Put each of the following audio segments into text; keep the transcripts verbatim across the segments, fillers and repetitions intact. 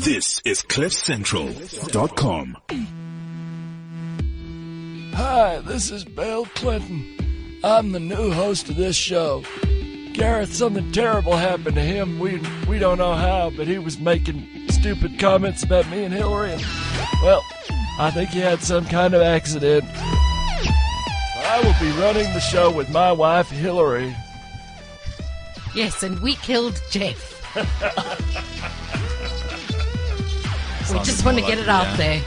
This is cliff central dot com. Hi, this is Bill Clinton. I'm the new host of this show. Gareth, something terrible happened to him. We we don't know how, but he was making stupid comments about me and Hillary. And, well, I think he had some kind of accident. I will be running the show with my wife, Hillary. Yes, and we killed Jeff. We just want to get it out there.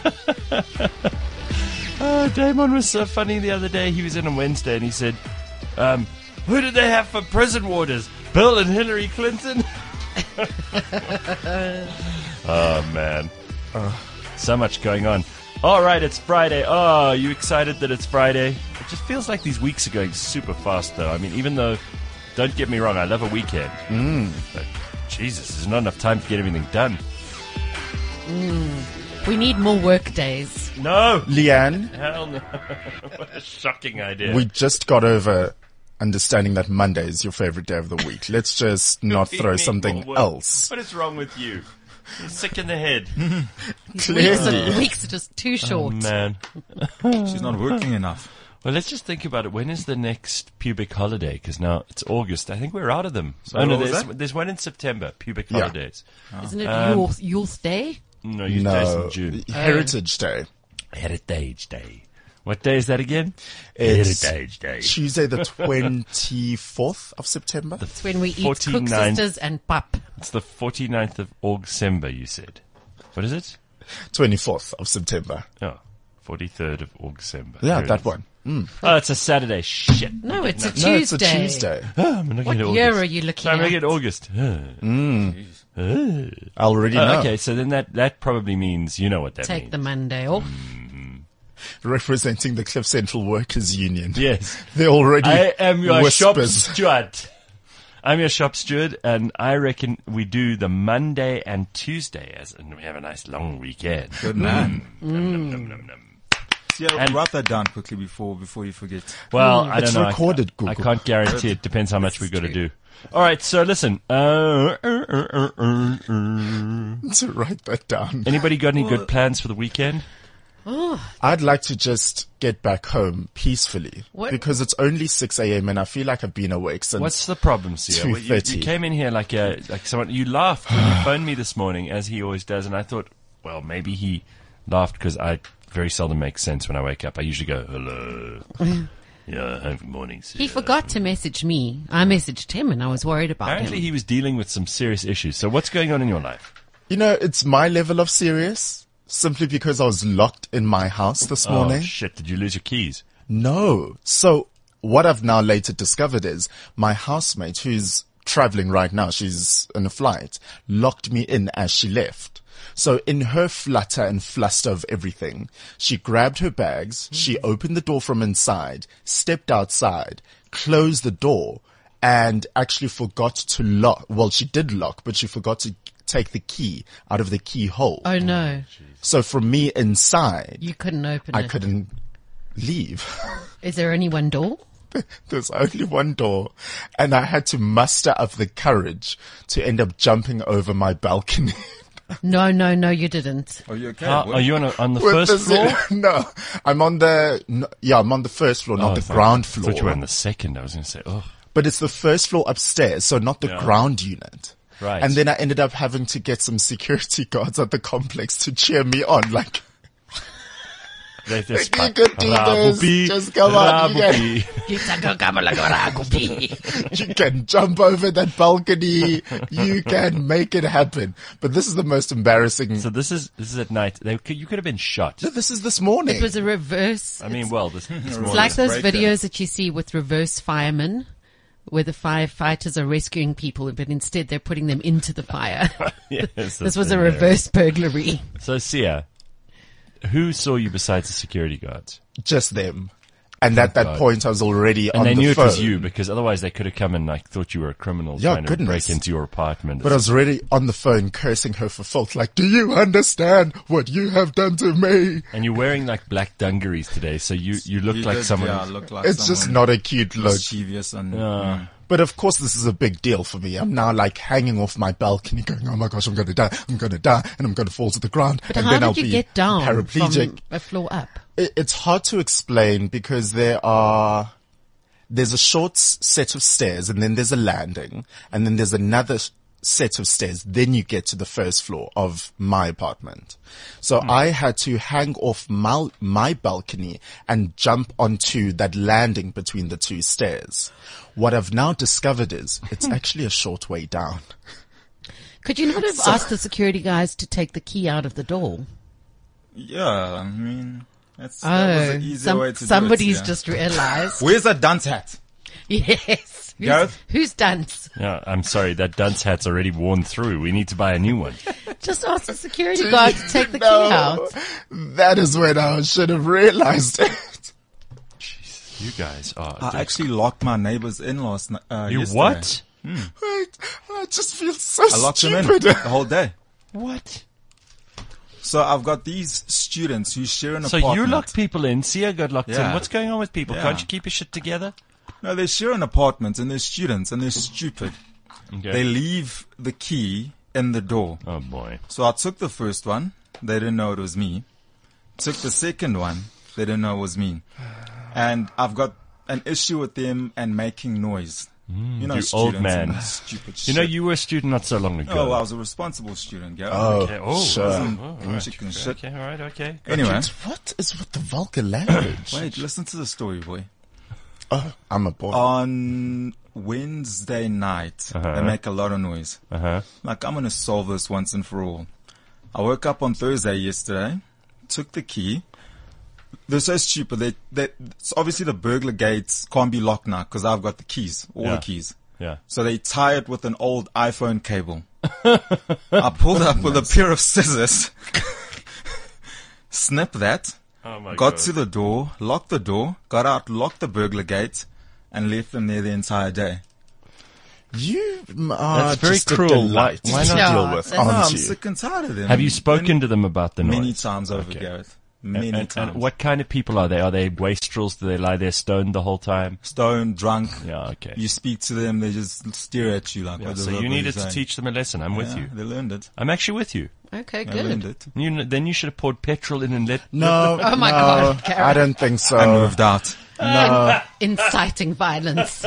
Oh, Damon was so funny the other day. He was in on Wednesday and he said, um, who did they have for prison warders? Bill and Hillary Clinton? Oh, man. Oh, so much going on. All right, it's Friday. Oh, are you excited that it's Friday? It just feels like these weeks are going super fast, though. I mean, even though, don't get me wrong, I love a weekend. Mm. But, Jesus, there's not enough time to get everything done. Mm. We need more work days. No! Leanne? Hell no. What a shocking idea. We just got over understanding that Monday is your favorite day of the week. Let's just not throw something else. What is wrong with you? You're sick in the head. Weeks are, weeks are just too short. Oh, man. She's not working enough. Well, let's just think about it. When is the next pubic holiday? Because now it's August. I think we're out of them. So oh, no, what was there's, that? there's one in September, pubic Yeah. holidays. Isn't it Um, Yule, Yule's Day? No, you days No, in June. Heritage Day. Heritage Day. What day is that again? It's Heritage Day. Tuesday the twenty-fourth of September. It's when we eat cook forty-ninth sisters and pap. It's the forty-ninth of August, you said. What is it? twenty-fourth of September. Oh, forty-third of August. Yeah, Here it that is. one. Mm. Oh, it's a Saturday. Shit. No, it's a No, it's a Tuesday. Tuesday. Oh, I'm looking What at year August. are you looking So I'm looking at? at August. Mm. Oh, I already know. okay, so then that, that probably means, you know what that Take means. the Monday off. Representing the Cliff Central Workers Union. Yes. They're already I am your shop whispers. steward. I'm your shop steward, and I reckon we do the Monday and Tuesday, as and we have a nice long weekend. Good man. Num, num, num, num, num. Yeah, And- write that down quickly before before you forget. Well, I don't It's know. I- recorded, I, I Google. can't guarantee. It depends how much we've got to do. All right, so listen. Uh, uh, uh, uh, uh, uh. To write that down. Anybody got any good plans for the weekend? I'd like to just get back home peacefully What? because it's only six a.m. and I feel like I've been awake since. What's the problem, Sia? Well, you, you two thirty. came in here like a like someone. You laughed when you phoned me this morning, as he always does, and I thought, well, maybe he laughed because I very seldom make sense when I wake up. I usually go, hello. Yeah, good morning, Sia. He forgot to message me. I messaged him and I was worried about Apparently, him. he was dealing with some serious issues. So, what's going on in your life? You know, it's my level of serious simply because I was locked in my house this Oh morning. shit! Did you lose your keys? No. So what I've now later discovered is my housemate, who's traveling right now, she's in a flight, locked me in as she left. So in her flutter and fluster of everything, she grabbed her bags, she opened the door from inside, stepped outside, closed the door, and actually forgot to lock. Well, she did lock, but she forgot to take the key out of the keyhole. Oh no, So from me inside, you couldn't open I it. couldn't leave. Is there only one door? There's only one door, and I had to muster up the courage to end up jumping over my balcony. No, no, no, you didn't. Are you okay? How, What- are you on, a, on the With first the- floor? No, I'm on the, no, yeah, I'm on the first floor, not Oh, the I thought- ground I floor. thought you were on the second. I was going to say, oh. But it's the first floor upstairs, so not the Yeah. ground unit. Right. And then I ended up having to get some security guards at the complex to cheer me on, like, They just you could do this, just come on, you you can jump over that balcony, you can make it happen. But this is the most embarrassing. So this is this is at night. They could, you could have been shot. No, this is this morning. It was a reverse. I mean, well, this, this It's morning. like those breakdown. videos that you see with reverse firemen, where the firefighters are rescuing people, but instead they're putting them into the fire. Yes, This that's was a hilarious. reverse burglary. So Sia, who saw you besides the security guards? Just them. And at that God. point, I was already And on they the knew phone. it was you because otherwise they could have come and like thought you were a criminal Yeah, trying to goodness. break into your apartment. But I was already on the phone cursing her for fault. Like, do you understand what you have done to me? and you're wearing like black dungarees today, so you you look You like did, someone. Yeah, who's- look like It's just someone not a cute look. mischievous and Uh, mm. But of course, this is a big deal for me. I'm now like hanging off my balcony going, oh my gosh, I'm going to die. I'm going to die and I'm going to fall to the ground. But and how then did I'll you be get down paraplegic. from a floor up? It, it's hard to explain because there are, there's a short s- set of stairs and then there's a landing and then there's another s- set of stairs. Then you get to the first floor of my apartment. So Hmm. I had to hang off my, my balcony and jump onto that landing between the two stairs. What I've now discovered is it's actually a short way down. Could you not have asked the security guys to take the key out of the door? Yeah, I mean, that's, that was Oh, an easier some- way to somebody's do it. just realized. Where's that dunce hat? Yes. Who's, Gareth? who's dunce? Yeah, I'm sorry, that dunce hat's already worn through. We need to buy a new one. Just ask the security guard to take the key No, out. that is when I should have realized it. You guys are. I actually locked my neighbors in last night. Uh, you yesterday. what? Wait, I just feel so I locked them in stupid. the whole day. What? So I've got these students who share an So apartment. you locked people in, Sia got locked in. Yeah. What's going on with people? Yeah. Can't you keep your shit together? No, they share an apartment and they're students and they're stupid. Okay. They leave the key in the door. Oh boy. So I took the first one. They didn't know it was me. Took the second one. They didn't know it was me. And I've got an issue with them and making noise. you know, you students old and man. stupid You shit. know, you were a student not so long ago. Oh, I was a responsible student, yeah. Oh, Okay. Oh, sure. Wasn't oh, all right. chicken shit. Okay, all right, okay. Anyway, What is with the vulgar language? wait, listen to the story, boy. Oh, I'm a boy. On Wednesday night, Uh-huh. they make a lot of noise. Uh huh. Like, I'm going to solve this once and for all. I woke up on Thursday yesterday, took the key. They're so stupid. They, they, so obviously the burglar gates can't be locked now because I've got the keys, all Yeah. the keys. Yeah. So they tie it with an old iPhone cable. I pulled up with a pair of scissors, snip that, Oh my got God. to the door, locked the door, got out, locked the burglar gate, and left them there the entire day. You are That's very just a cruel. delight Why- why to not? deal with, That's- No, aren't I'm you? sick and tired of them. Have you spoken many, to them about the noise? many times over, Okay. Gareth? And- Many and, times. and what kind of people are they? Are they wastrels? Do they lie there stoned the whole time? Stoned, drunk. Yeah, okay. You speak to them, they just stare at you like, Yeah, what the so fuck you are needed to saying? teach them a lesson. I'm with Yeah, you. They learned it. I'm actually with you. Okay, They learned good. it. You kn- then you should have poured petrol in and let. No, Oh my no, God, Gareth. I don't think so. I moved out. No, Inciting violence.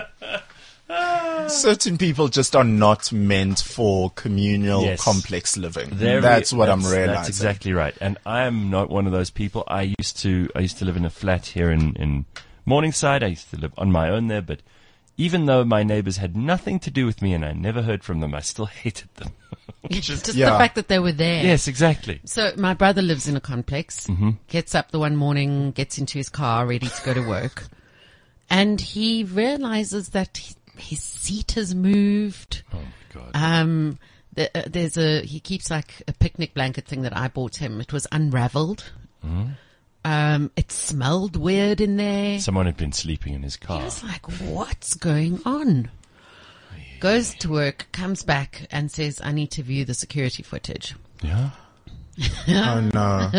certain people just are not meant for communal, Yes. complex living. There that's we- what I'm that's- realizing. That's exactly right. And I am not one of those people. I used to, I used to live in a flat here in, in Morningside. I used to live on my own there, but even though my neighbors had nothing to do with me and I never heard from them, I still hated them. Just the yeah. fact that they were there. Yes, exactly. So my brother lives in a complex, Mm-hmm. gets up the one morning, gets into his car, ready to go to work. And he realizes that he, his seat has moved. Oh my God. Um, the, uh, there's a, he keeps like a picnic blanket thing that I bought him. It was unraveled. Mm-hmm. Um, it smelled weird in there. Someone had been sleeping in his He car. was like, what's going on? Goes to work, comes back and says, I need to view the security footage. Yeah. Oh no.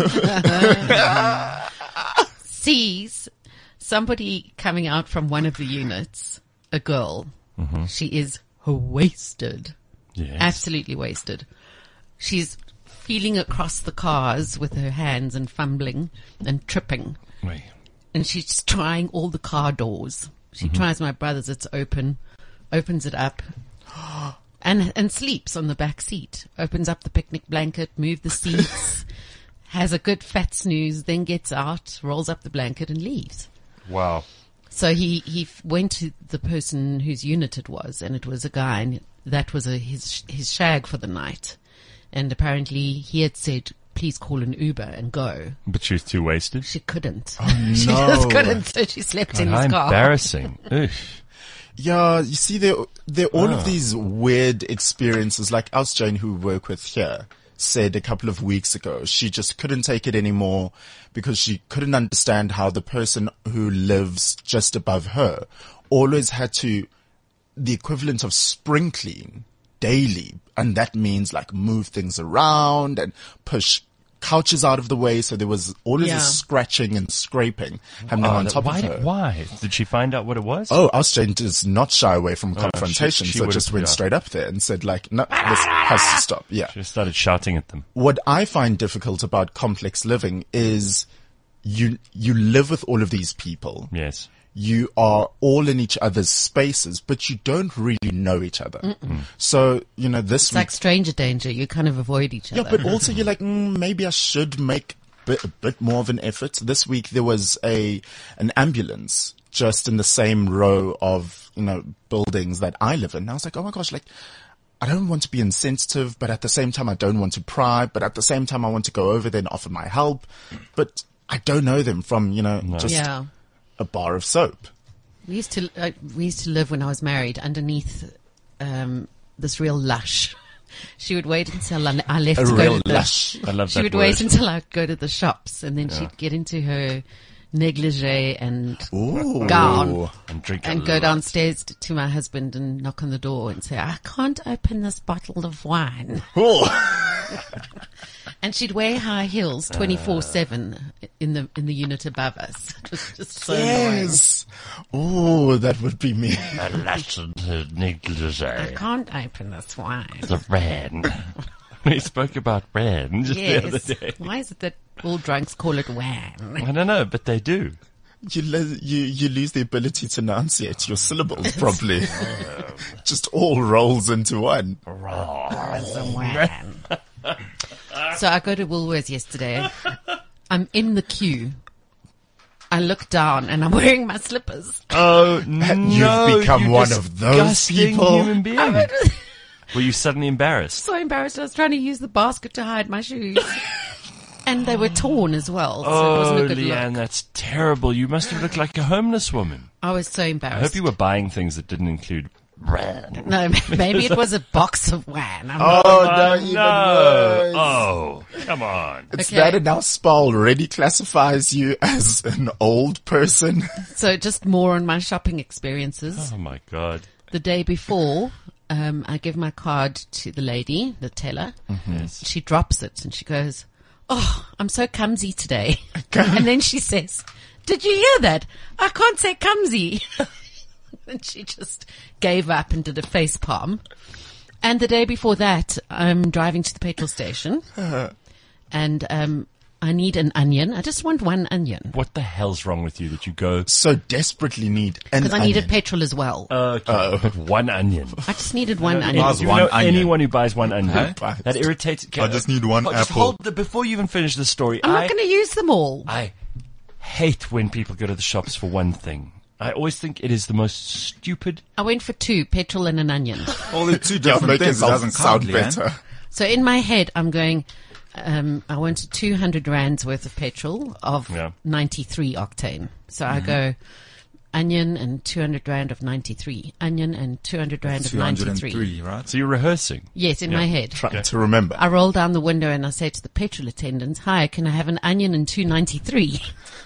Sees somebody coming out from one of the units, a girl. She is wasted. Yes. Absolutely wasted. She's feeling across the cars with her hands and fumbling and tripping. Wait. And she's trying all the car doors. She tries my brother's, it's open, opens it up, and and sleeps on the back seat. Opens up the picnic blanket, move the seats, has a good fat snooze, then gets out, rolls up the blanket and leaves. Wow. So he, he f- went to the person whose unit it was, and it was a guy, and that was a, his, his shag for the night. And apparently he had said, please call an Uber and go. But she was too wasted. She couldn't. Oh, She no. just couldn't, so she slept in How his car. embarrassing. Ugh. Yeah, you see, there, there are all Ah. of these weird experiences. Like us, Jane, who we work with here, said a couple of weeks ago, she just couldn't take it anymore because she couldn't understand how the person who lives just above her always had to, the equivalent of spring clean daily. And that means like move things around and push couches out of the way. So there was all of Yeah. this scratching and scraping happening Oh, on that- top why, of her. did, why? Did she find out what it was? Oh, Austrian does not shy away from confrontation, she- she so would've- just went yeah. straight up there and said like, no, this has to stop. Yeah. She started shouting at them. What I find difficult about complex living is you, you live with all of these people. Yes. You are all in each other's spaces, but you don't really know each other. So, you know, this It's week, like stranger danger. You kind of avoid each yeah, other. but also you're like, mm, maybe I should make bit, a bit more of an effort. This week there was a, an ambulance just in the same row of, you know, buildings that I live in. And I was like, oh my gosh, like, I don't want to be insensitive, but at the same time, I don't want to pry, but at the same time, I want to go over there and offer my help. But I don't know them from, you know, just yeah. a bar of soap. We used to uh, we used to live when I was married underneath um, this real lush. She would wait until I, I left A to go real to the, lush. I love She that would word. wait until I'd go to the shops, and then she'd get into her negligee and Ooh. gown And drink a and go lot. downstairs to, to my husband and knock on the door and say, "I can't open this bottle of wine." Oh. And she'd wear high heels twenty-four seven in the in the unit above us. It was just so annoying. Yes. Oh, that would be me. A lesson to negligee. I can't open this wine. The ran. We spoke about ran just the other Yes. day. Why is it that all drunks call it wine? I don't know, but they do. You, le- you you lose the ability to enunciate your syllables properly. Just all rolls into one. Some wine. So I go to Woolworths yesterday. I'm in the queue. I look down and I'm wearing my slippers. Oh, You've become you one of those disgusting people. Human being. Were you suddenly embarrassed? So embarrassed. I was trying to use the basket to hide my shoes. And they were torn as well. So it Oh, wasn't a good Leanne, look. that's terrible. You must have looked like a homeless woman. I was so I embarrassed. hope you were buying things that didn't include ran. No, maybe it was a box of wine. I'm Oh, not, no, even no. worse. Oh, come on. It's Okay. that and now Spa already classifies you as an old person. so just more on my shopping experiences. Oh, my God. The day before, um, I give my card to the lady, the teller. Yes. She drops it and she goes, "Oh, I'm so clumsy today." And then she says, "Did you hear that? I can't say clumsy." And she just gave up and did a face palm. And the day before that, I'm driving to the petrol station and, um, I need an onion. I just want one onion What the hell's wrong with you that you go, So desperately need an because I needed onion. petrol as well. okay, but one onion. I just needed one Any- onion. Buys you one know onion. anyone who buys one onion, Huh? that irritates. I just need one Oh, just apple. hold the, before you even finish the story, I'm I, not going to use them all. I hate when people go to the shops for one thing. I always think it is the most stupid. I went for two, petrol and an onion. All the two Yeah, different make things. It yourself doesn't sound count, Leanne. better. So in my head, I'm going, um, I wanted two hundred rands worth of petrol of Yeah. ninety-three octane. So I go onion and two hundred rand of ninety-three, onion and two hundred rand of two hundred ninety-three. three, right? So you're rehearsing. Yes, in Yeah. my head. Trying to remember. I roll down the window and I say to the petrol attendant, "Hi, can I have an onion and two ninety-three?"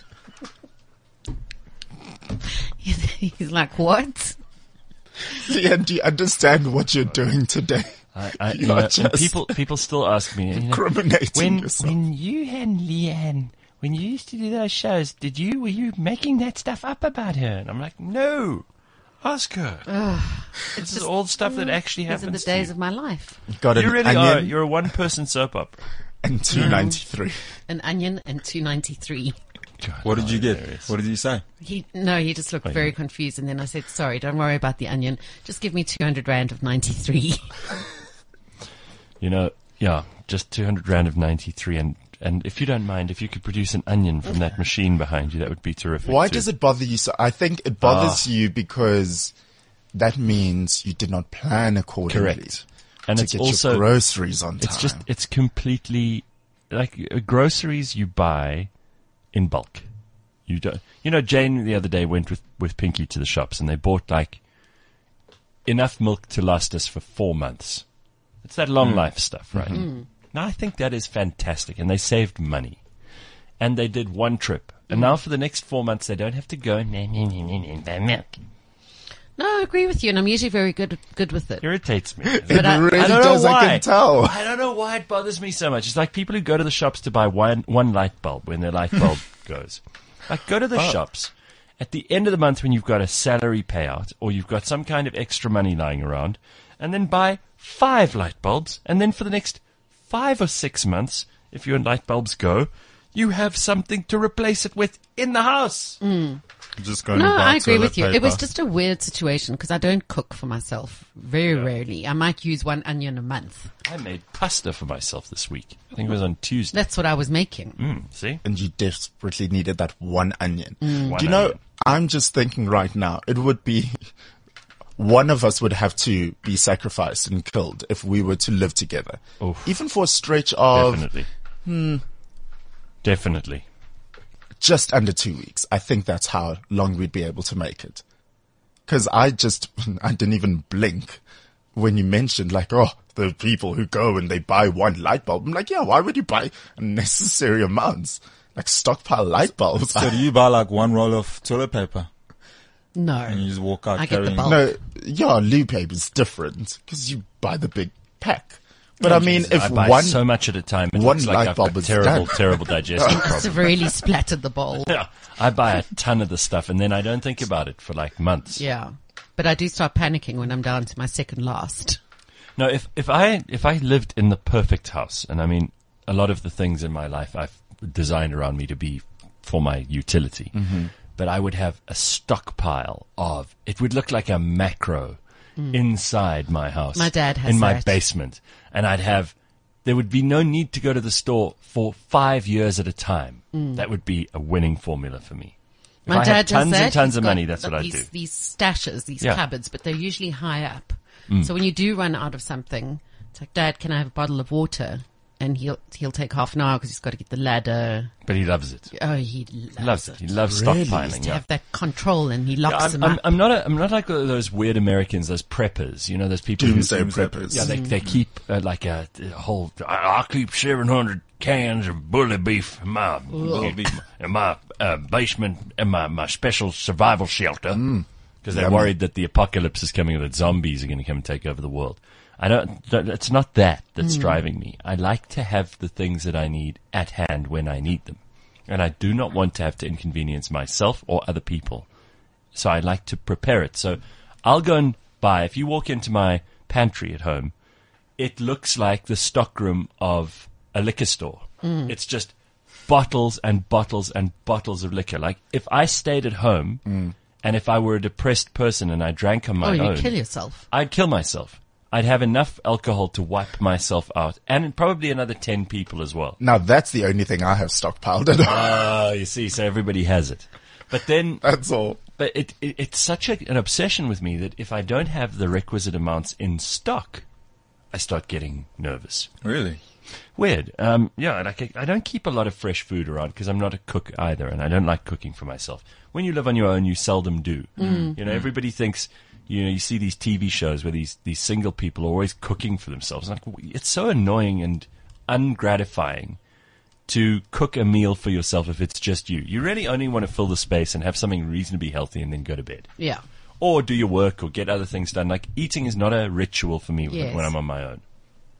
He's like, "What?" Leanne, do you understand what you're doing today? I, I, You you know, are and just people people still ask me, you know, incriminating when yourself. when you and Leanne, when you used to do those shows, did you were you making that stuff up about her? And I'm like, no, ask her. This is all stuff that actually These are happens. the days to of my life. Got you. an You really onion are. You're a one person soap opera. and two ninety-three. An onion and two ninety-three. What did you get? Hilarious. What did you say? He no, he just looked very confused, and then I said, "Sorry, don't worry about the onion. Just give me two hundred rand of ninety-three." You know, yeah, just two hundred rand of ninety-three, and and if you don't mind, if you could produce an onion from that machine behind you, that would be terrific. Why too. does it bother you so? I think it bothers you because that means you did not plan accordingly. Correct. And to it's get also your groceries on time. It's just, it's completely, like, uh, groceries you buy in bulk. You don't, you know, Jane the other day went with, with Pinky to the shops and they bought, like, enough milk to last us for four months. It's that long life stuff, right? Now, I think that is fantastic and they saved money. And they did one trip. And now for the next four months, they don't have to go and buy milk. No, I agree with you, and I'm usually very good good with it. Irritates me. It But I- really I don't know does, why. I can tell. I don't know why it bothers me so much. It's like people who go to the shops to buy one one light bulb when their light bulb goes. Like, go to the shops at the end of the month when you've got a salary payout or you've got some kind of extra money lying around, and then buy five light bulbs, and then for the next five or six months, if your light bulbs go, you have something to replace it with in the house. Just going No, to buy I agree toilet with you. It was paper. just a weird situation because I don't cook for myself very rarely. I might use one onion a month. I made pasta for myself this week. I think it was on Tuesday. That's what I was making. Mm, see? And you desperately needed that one onion. One Do you know, onion. I'm just thinking right now, it would be, one of us would have to be sacrificed and killed if we were to live together. Oof. Even for a stretch of Definitely. Definitely. just under two weeks. I think that's how long we'd be able to make it. Cause I just, I didn't even blink when you mentioned like, oh, the people who go and they buy one light bulb. I'm like, yeah, why would you buy unnecessary amounts? Like stockpile light bulbs. So do you buy like one roll of toilet paper No. and you just walk out I get the carrying? bulk. No, yeah, loo paper is different because you buy the big pack. But I mean, Jesus, if I buy one, so much at a time, it one looks like light I've bulb got is terrible, done. terrible digestive It's problems. really splattered the bowl. Yeah, I buy a ton of the stuff and then I don't think about it for like months. Yeah. But I do start panicking when I'm down to my second last. No, if if I if I lived in the perfect house, and I mean a lot of the things in my life I've designed around me to be for my utility, Mm-hmm. but I would have a stockpile of. It would look like a macro inside my house. Mm. My dad has in my that. basement, and I'd have. There would be no need to go to the store for five years at a time. That would be a winning formula for me. If Mm. My I dad had does tons that. and tons He's of got money, that's what I'd these, do. These stashes, these Yeah. Mm. cupboards, but they're usually high up. So when you do run out of something, it's like, Dad, can I have a bottle of water? And he'll he'll take half an hour because he's got to get the ladder. But he loves it. Oh, he loves, He loves it. He loves Really? stockpiling. to Yeah. have that control, and he locks I'm, them I'm, up. I'm not. A, I'm not like those weird Americans, those preppers. You know, those people Doomsday who preppers. Yeah, they they keep uh, like a, a whole. I, I keep seven hundred cans of bully beef in my in my uh, basement in my my special survival shelter because they're Yummy. worried that the apocalypse is coming and that zombies are going to come and take over the world. I don't. don't- It's not that that's driving me. I like to have the things that I need at hand when I need them, and I do not want to have to inconvenience myself or other people. So I like to prepare it. So I'll go and buy. If you walk into my pantry at home, it looks like the stockroom of a liquor store. It's just bottles and bottles and bottles of liquor. Like if I stayed at home and if I were a depressed person and I drank on my oh, you own, kill yourself. I'd kill myself. I'd have enough alcohol to wipe myself out, and probably another ten people as well. Now that's the only thing I have stockpiled at home. Oh, you see, so everybody has it. But then, That's all. but it, it it's such a, an obsession with me that if I don't have the requisite amounts in stock, I start getting nervous. Really? Weird. Um, yeah, like I, I don't keep a lot of fresh food around because I'm not a cook either, and I don't like cooking for myself. When you live on your own, you seldom do. You know, everybody thinks. You know, you see these T V shows where these, these single people are always cooking for themselves. Like, it's so annoying and ungratifying to cook a meal for yourself if it's just you. You really only want to fill the space and have something reasonably healthy and then go to bed. Yeah. Or do your work or get other things done. Like, eating is not a ritual for me when- Yes. when I'm on my own.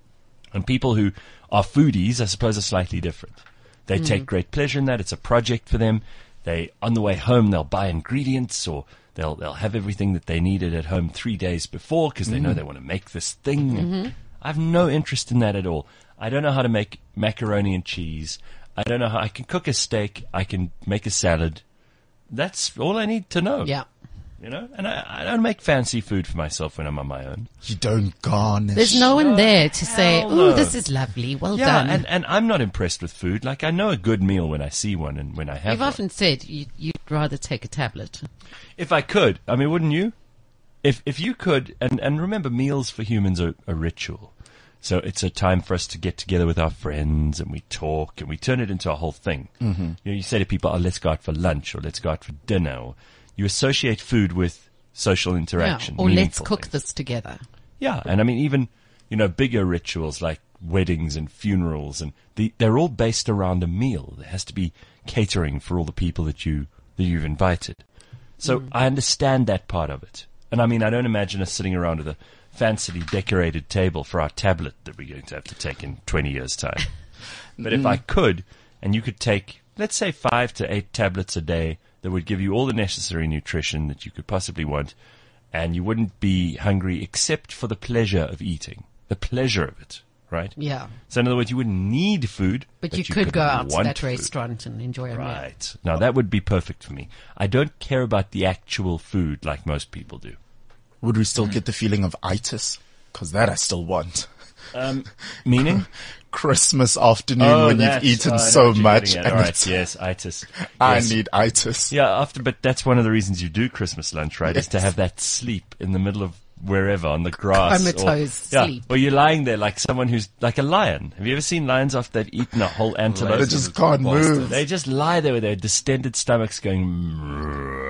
And people who are foodies, I suppose, are slightly different. They take great pleasure in that. It's a project for them. They, on the way home, they'll buy ingredients or they'll they'll have everything that they needed at home three days before because they know they want to make this thing. I have no interest in that at all. I don't know how to make macaroni and cheese. I don't know how I can cook a steak. I can make a salad. That's all I need to know. Yeah. You know, and I, I don't make fancy food for myself when I'm on my own. You don't garnish. There's no one there to say, hell "Oh, no. this is lovely. Well Yeah, done." and, and I'm not impressed with food. Like, I know a good meal when I see one and when I have You've one. often said you, you'd rather take a tablet. If I could, I mean, wouldn't you? If if you could, and, and remember, meals for humans are a ritual. So it's a time for us to get together with our friends and we talk and we turn it into a whole thing. Mm-hmm. You know, you say to people, oh, let's go out for lunch or let's go out for dinner. Or you associate food with social interaction. Yeah. Or let's meaningful cook things. this together. Yeah, and I mean, even, you know, bigger rituals like weddings and funerals, and the, they're all based around a meal. There has to be catering for all the people that you that you've invited. So I understand that part of it. And I mean, I don't imagine us sitting around with a fancily decorated table for our tablet that we're going to have to take in twenty years' time. But if I could, and you could take, let's say, five to eight tablets a day that would give you all the necessary nutrition that you could possibly want, and you wouldn't be hungry except for the pleasure of eating, the pleasure of it, right? Yeah. So in other words, you wouldn't need food, But, but you, could go out to want that food. restaurant and enjoy a meal. Right. Now that would be perfect for me. I don't care about the actual food like most people do. Would we still get the feeling of itis? Because that I still want. Um, meaning? Christmas afternoon when you've that's- eaten oh, I know so what you're much. getting at. and All right, it's- yes, itis. I Yes. need itis. Yeah, after, but that's one of the reasons you do Christmas lunch, right? Is to have that sleep in the middle of wherever on the grass. Comatose or, yeah, sleep. or you're lying there like someone who's like a lion. Have you ever seen lions after they've eaten a whole antelope? They just can't move. They just lie there with their distended stomachs going.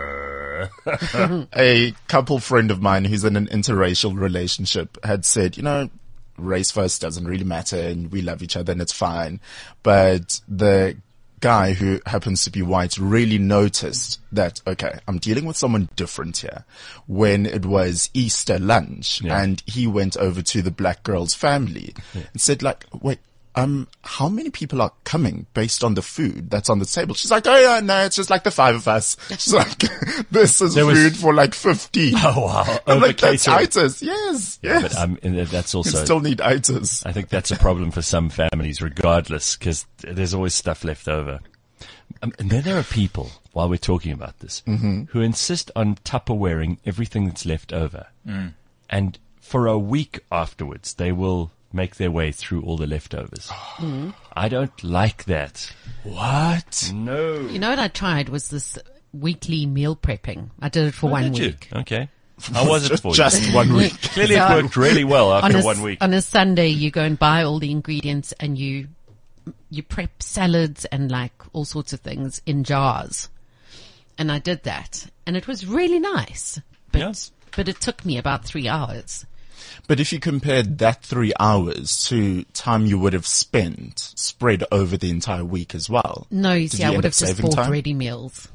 A couple friend of mine who's in an interracial relationship had said, you know, race first doesn't really matter and we love each other and it's fine. But the guy who happens to be white really noticed that, okay, I'm dealing with someone different here. When it was Easter lunch Yeah. and he went over to the black girl's family and said like, wait, um, how many people are coming based on the food that's on the table? She's like, oh yeah, no, it's just like the five of us. She's like, this is There was- food for like fifty. Oh wow! I'm like, that's Over-catering. itis. Yes, yes. But um, and that's you also. still need itis. I think that's a problem for some families, regardless, because there's always stuff left over. Um, and then there are people, while we're talking about this, who insist on Tupperwaring everything that's left over. And for a week afterwards, they will make their way through all the leftovers. I don't like that. What? No. You know what I tried was this weekly meal prepping. I did it for one Did you? week. Okay. How was it Just, for you? just one week. Clearly So- it worked really well after on a, one week. On a Sunday, you go and buy all the ingredients and you you prep salads and like all sorts of things in jars. And I did that, and it was really nice. But Yeah. but it took me about three hours. But if you compared that three hours to time you would have spent spread over the entire week as well. No, you Did see, you I end would up have just saving bought time? ready meals.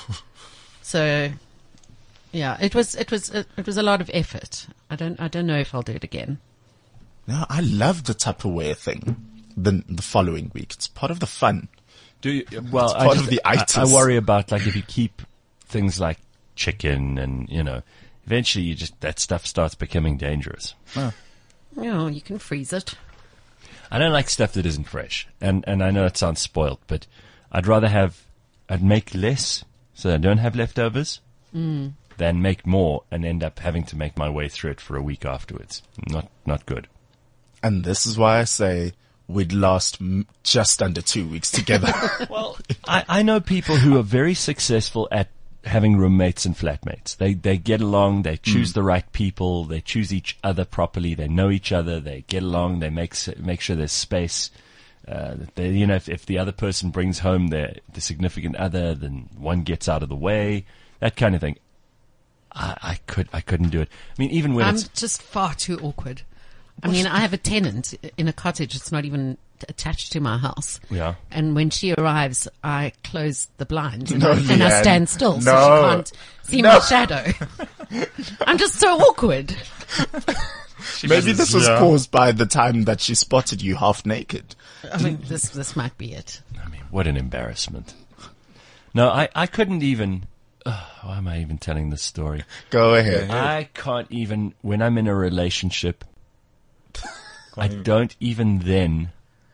So, yeah, it was it was it, it was a lot of effort. I don't I don't know if I'll do it again. No, I love the Tupperware thing. The the following week, it's part of the fun. Do you, well, I, part just, of the I, itis. I worry about like if you keep things like chicken and, you know, eventually you just, that stuff starts becoming dangerous. You know, you can freeze it. I don't like stuff that isn't fresh. And, and I know it sounds spoiled, but I'd rather have, I'd make less so I don't have leftovers Mm. than make more and end up having to make my way through it for a week afterwards. Not, not good. And this is why I say we'd last m- just under two weeks together. Well, I, I know people who are very successful at having roommates and flatmates. They they get along, they choose the right people, they choose each other properly, they know each other, they get along, they make s- make sure there's space. Uh, they, you know, if, if the other person brings home their the significant other, then one gets out of the way, that kind of thing. I, I could I couldn't do it. I mean, even when I'm it's just far too awkward. I mean, I have a tenant in a cottage. It's not even attached to my house. Yeah. And when she arrives, I close the blinds and, No, I, and I Leanne. stand still so No. she can't see No. my shadow. I'm just so awkward. Maybe this was caused by the time that she spotted you half naked. I mean, this this might be it. I mean, what an embarrassment. No, I, I couldn't even. Uh, why am I even telling this story? Go ahead. I can't even, when I'm in a relationship, I don't even then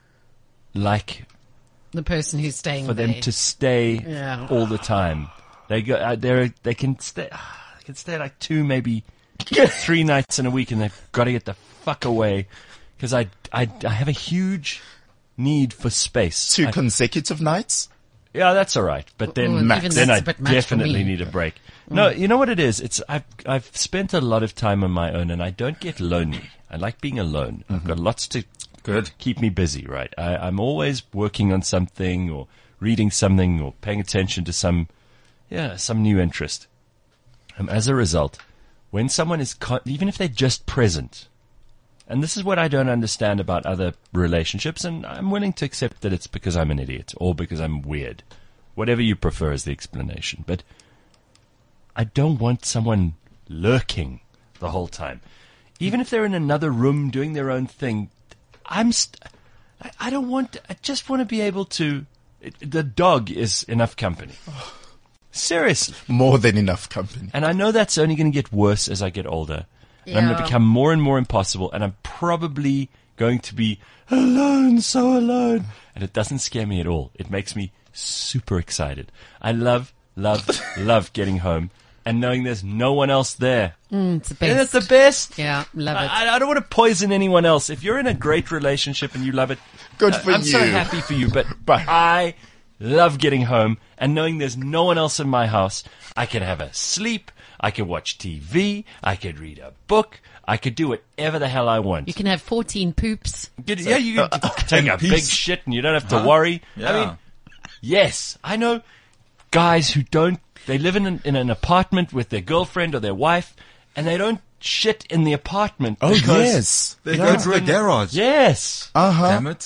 like The person who's staying for there. them to stay Yeah. all the time. They go, uh, they're, they can stay, uh, they can stay like two, maybe three nights in a week, and they've got to get the fuck away because I, I, I have a huge need for space. Two I- consecutive nights? Yeah, that's all right. But then, Well, Max. even then I that's a bit much for definitely me. need a break. No, you know what it is? It's I've I've spent a lot of time on my own, and I don't get lonely. I like being alone. I've got lots to Good. keep me busy. Right? I, I'm always working on something, or reading something, or paying attention to some, yeah, some new interest. And as a result, when someone is con- even if they're just present. And this is what I don't understand about other relationships, and I'm willing to accept that it's because I'm an idiot or because I'm weird. Whatever you prefer is the explanation. But I don't want someone lurking the whole time. Even if they're in another room doing their own thing, I'm st- I, I don't want, I just want to be able to, it, the dog is enough company. Seriously. More than enough company. And I know that's only going to get worse as I get older. And I'm going to Yeah. become more and more impossible, and I'm probably going to be alone, so alone. And it doesn't scare me at all. It makes me super excited. I love, love, love getting home and knowing there's no one else there. Mm, it's the Isn't best. it the best? Yeah, love it. I, I don't want to poison anyone else. If you're in a great relationship and you love it, Good uh, for I'm so you. happy for you. But, But- I love getting home and knowing there's no one else in my house. I can have a sleep. I can watch T V. I could read a book. I could do whatever the hell I want. You can have fourteen poops. Get- yeah, you can take a peace. big shit and you don't have to worry. Yeah. I mean, yes, I know guys who don't, they live in an, in an apartment with their girlfriend or their wife and they don't shit in the apartment. Oh, because yes. They Yeah. go to a garage. Yes. Uh-huh. Damn it.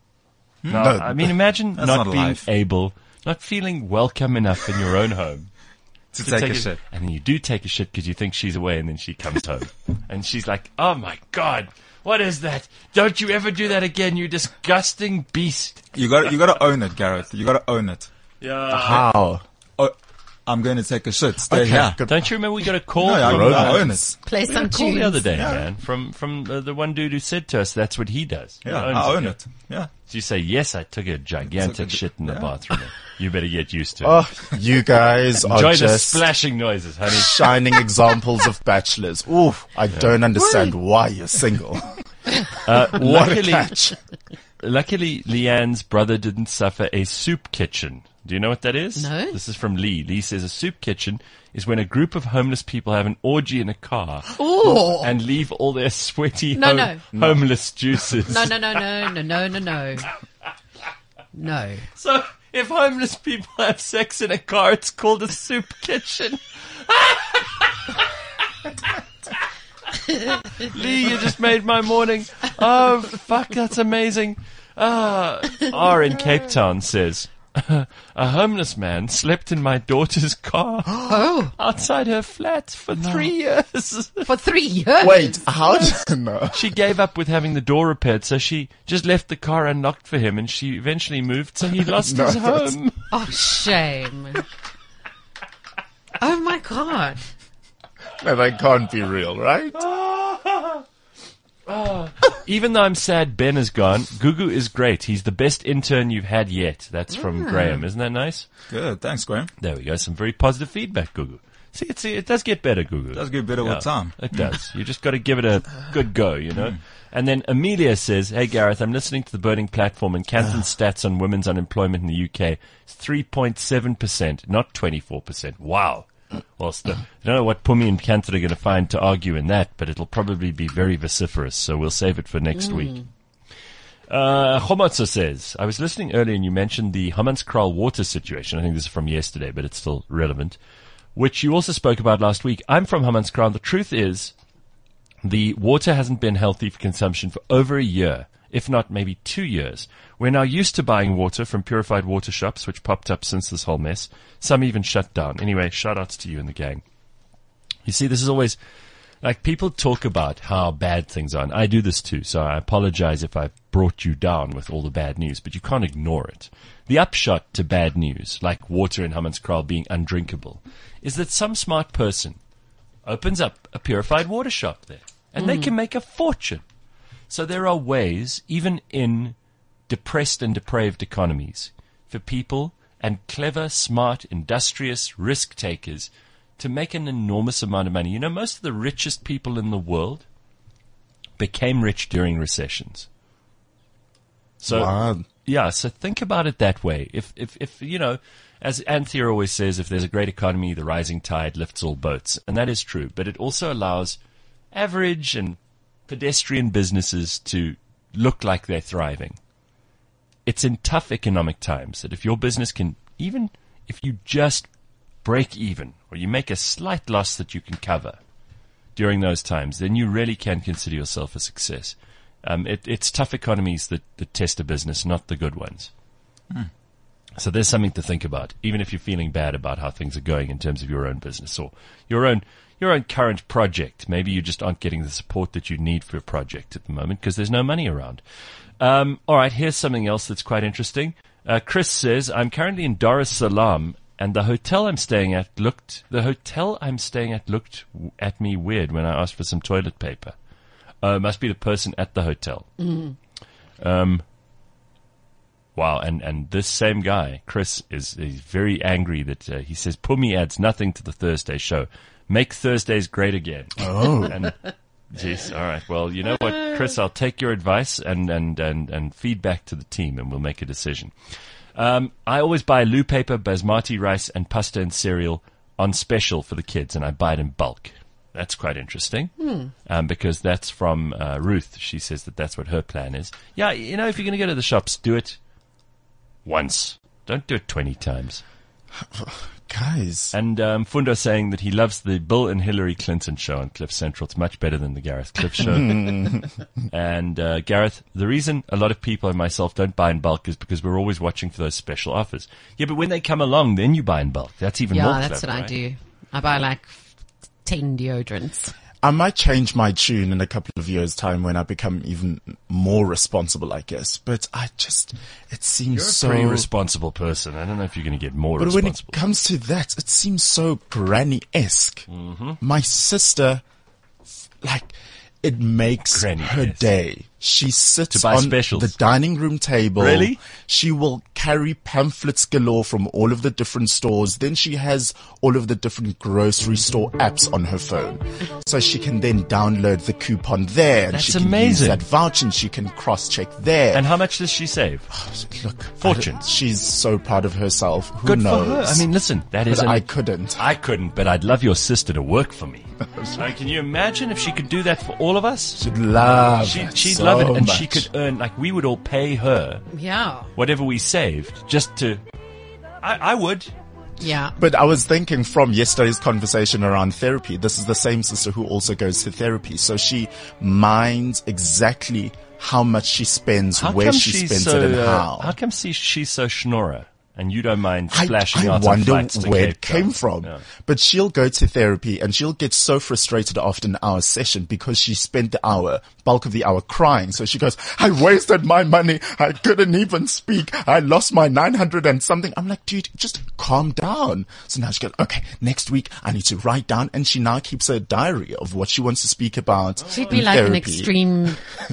No, No. I mean, imagine That's not not being life. able, not feeling welcome enough in your own home. To to take a shit. And then you do take a shit because you think she's away and then she comes home. And she's like, oh my God, what is that? Don't you ever do that again, you disgusting beast. You got you got to own it, Gareth. You got to own it. Yeah. How? Oh, I'm going to take a shit. Stay Okay, here. good. Don't you remember we got a call? No, I, from, I uh, own it. Play we got some a call tunes. the other day, man, from from uh, the one dude who said to us that's what he does. He Yeah, owns I own it. Yeah. So you say, yes, I took a gigantic Took a- shit in the yeah. bathroom. You better get used to it. Oh, you guys are Enjoy the just splashing noises, honey. shining examples of bachelors. Ooh, I don't understand why you're single. Uh, What a luckily, catch. luckily, Leanne's brother didn't suffer a soup kitchen. Do you know what that is? No. This is from Lee. Lee says a soup kitchen is when a group of homeless people have an orgy in a car Ooh. and leave all their sweaty No, home- no. homeless juices. No, no, no, no, no, no, no, no. No. So if homeless people have sex in a car, it's called a soup kitchen. Lee, you just made my morning. Oh, fuck, that's amazing. Ah, R in Cape Town says, a homeless man slept in my daughter's car Oh, outside her flat for three years. for three years. Wait, how did no? She gave up with having the door repaired, so she just left the car unlocked for him, and she eventually moved, so he lost No, his that's- home. Oh, shame. Oh my God. No, that can't be real, right? Even though I'm sad Ben is gone, Gugu is great. He's the best intern you've had yet. That's from Graham. Isn't that nice? Good. Thanks, Graham. There we go. Some very positive feedback, Gugu. See, it's, it does get better, Gugu. It does get better Yeah, with time. It does. You just got to give it a good go, you know? And then Amelia says, hey Gareth, I'm listening to the Burning Platform and Canton's stats on women's unemployment in the U K. It's three point seven percent, not twenty-four percent. Wow. Well, st- I don't know what Pumi and Canton are going to find to argue in that, but it'll probably be very vociferous, so we'll save it for next week. Uh, Chomotso says, I was listening earlier and you mentioned the Hammanskraal water situation. I think this is from yesterday, but it's still relevant, which you also spoke about last week. I'm from Hammanskraal. The truth is, the water hasn't been healthy for consumption for over a year, if not maybe two years. We're now used to buying water from purified water shops, which popped up since this whole mess. Some even shut down. Anyway, shout outs to you and the gang. You see, this is always, like, people talk about how bad things are, and I do this too, so I apologize if I brought you down with all the bad news, but you can't ignore it. The upshot to bad news, like water in Hammanskraal being undrinkable, is that some smart person opens up a purified water shop there, and they can make a fortune. So there are ways, even in depressed and depraved economies, for people and clever, smart, industrious risk takers to make an enormous amount of money. You know, most of the richest people in the world became rich during recessions. So, Wow. yeah, so think about it that way. If, if, if, you know, as Anthea always says, if there's a great economy, the rising tide lifts all boats. And that is true. But it also allows average and pedestrian businesses to look like they're thriving. It's in tough economic times that if your business can, even if you just break even or you make a slight loss that you can cover during those times, then you really can consider yourself a success. Um, it, it's tough economies that, that test a business, not the good ones. So there's something to think about, even if you're feeling bad about how things are going in terms of your own business or your own, your own current project. Maybe you just aren't getting the support that you need for a project at the moment because there's no money around. Um, all right, here's something else that's quite interesting. Uh, Chris says, I'm currently in Dar es Salaam, and the hotel I'm staying at looked the hotel I'm staying at looked w- at me weird when I asked for some toilet paper. Uh, it must be the person at the hotel. Mm. Um, wow, and, and this same guy, Chris, is, is very angry that uh, he says Pumi adds nothing to the Thursday show. Make Thursdays great again. Oh. And, geez, all right. Well, you know what, Chris, I'll take your advice and, and, and, and feedback to the team, and we'll make a decision. Um, I always buy loo paper, basmati rice, and pasta and cereal on special for the kids, and I buy it in bulk. That's quite interesting, Hmm. um, because that's from uh, Ruth. She says that that's what her plan is. Yeah, you know, if you're going to go to the shops, do it once. Don't do it twenty times. Guys. And um, Fundo saying that he loves the Bill and Hillary Clinton show on Cliff Central. It's much better than the Gareth Cliff show. And uh, Gareth, the reason a lot of people and myself don't buy in bulk is because we're always watching for those special offers. Yeah, but when they come along, then you buy in bulk. That's even Yeah, more that's clever, what I right? do. I buy like ten deodorants. I might change my tune in a couple of years' time when I become even more responsible, I guess. But I just, it seems You're a so... pretty responsible person. I don't know if you're going to get more But when it responsible. comes to that, it seems so granny-esque. Mm-hmm. My sister, like, it makes her Granny-esque. day. She sits To buy on specials. the dining room table. Really? She will carry pamphlets galore from all of the different stores. Then she has all of the different grocery store apps on her phone. So she can then download the coupon there. And That's she can amazing. use that voucher and she can cross-check there. And how much does she save? Look, Fortunes. I- she's so proud of herself. Who Good knows? for her. I mean, listen, that is But an- I couldn't. I couldn't, but I'd love your sister to work for me. Uh, can you imagine if she could do that for all of us? She'd love She, it she'd so love it, and much. she could earn, like, we would all pay her Yeah. whatever we saved just to. I, I would. Yeah. But I was thinking from yesterday's conversation around therapy, this is the same sister who also goes to therapy. So she minds exactly how much she spends, How where come she she's spends so, it, and uh, how. How come she, she's so schnorrer? And you don't mind I, splashing I out on wonder flights to where Cape it came Town? from. Yeah. But she'll go to therapy and she'll get so frustrated after an hour session because she spent the hour, bulk of the hour crying. So she goes, I wasted my money. I couldn't even speak. I lost my nine hundred and something. I'm like, dude, just calm down. So now she goes, okay, next week I need to write down. And she now keeps a diary of what she wants to speak about. She'd be in like an therapy extreme.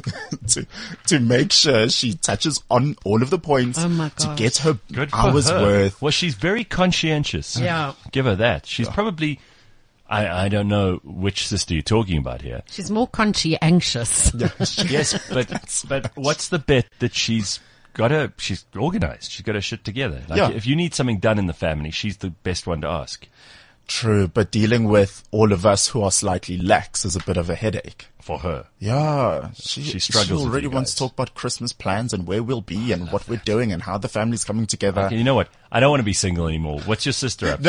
to, to make sure she touches on all of the points Oh my to gosh. get her Good for hours her. worth. Well, she's very conscientious. Yeah. Give her that. She's probably, I, I don't know which sister you're talking about here. She's more conchy anxious. Yes, but, but what's the bet that she's got her, she's organized. She's got her shit together. Like, Yeah. if you need something done in the family, she's the best one to ask. True, but dealing with all of us who are slightly lax is a bit of a headache. For her. Yeah, she, She struggles She with already you wants guys. to talk about Christmas plans and where we'll be and what we're doing and how the family's coming together. Okay, you know what? I don't want to be single anymore. What's your sister up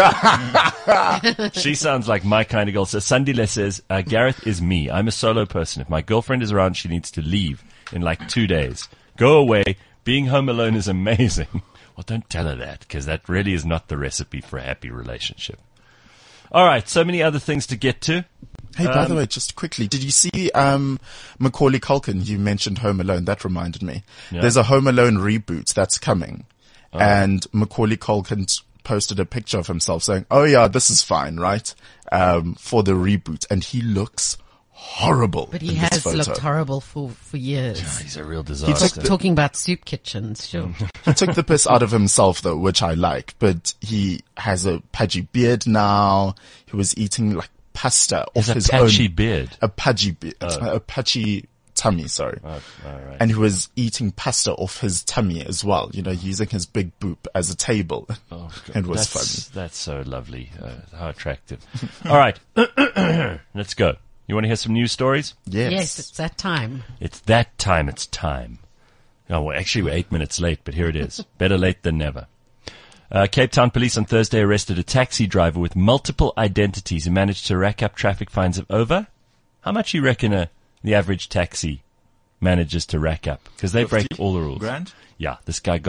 to? She sounds like my kind of girl. So Sandile says, uh, Gareth is me. I'm a solo person. If my girlfriend is around, she needs to leave in like two days. Go away. Being home alone is amazing. Well, don't tell her that, because that really is not the recipe for a happy relationship. All right, so many other things to get to. Hey, by Um, the way, just quickly, did you see um Macaulay Culkin? You mentioned Home Alone. That reminded me. Yeah. There's a Home Alone reboot that's coming. Oh. And Macaulay Culkin t- posted a picture of himself saying, oh yeah, this is fine, right? Um, for the reboot. And he looks horrible But he in this has photo. looked horrible for, for years. He's a real took disaster. the- Talking about soup kitchens, sure. He took the piss out of himself though, which I like, but he has a pudgy beard now. He was eating like pasta off He's a his patchy own, beard. a pudgy beard, a patchy tummy, sorry. Oh, all right. And he was eating pasta off his tummy as well, you know, using his big boop as a table. Oh, God. It was that's, funny. That's so lovely. Uh, how attractive. All right. Let's go. You want to hear some news stories? Yes. Yes, it's that time. It's that time. It's time. Oh, well, actually, we're eight minutes late, but here it is. Better late than never. Uh, Cape Town police on Thursday arrested a taxi driver with multiple identities who managed to rack up traffic fines of over. How much you reckon a, the average taxi manages to rack up? Because they break all the rules. Grand? Yeah, this guy got